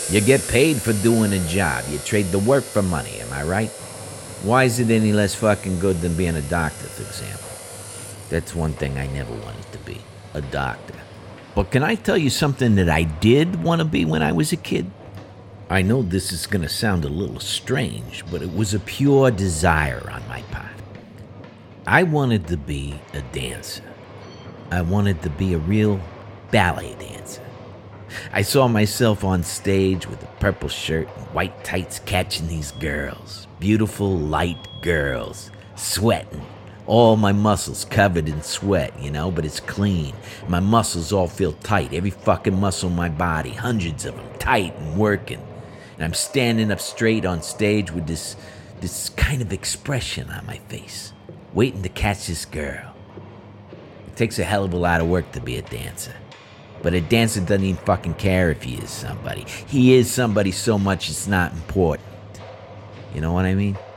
You get paid for doing a job. You trade the work for money, am I right? Why is it any less fucking good than being a doctor, for example? That's one thing I never wanted to be, a doctor. But can I tell you something that I did want to be when I was a kid? I know this is going to sound a little strange, but it was a pure desire on my part. I wanted to be a dancer. I wanted to be a real ballet dancer. I saw myself on stage with a purple shirt and white tights catching these girls. Beautiful, light girls. Sweating. All my muscles covered in sweat, but it's clean. My muscles all feel tight. Every fucking muscle in my body. Hundreds of them. Tight and working. And I'm standing up straight on stage with this kind of expression on my face. Waiting to catch this girl. It takes a hell of a lot of work to be a dancer. But a dancer doesn't even fucking care if he is somebody. He is somebody so much it's not important. You know what I mean?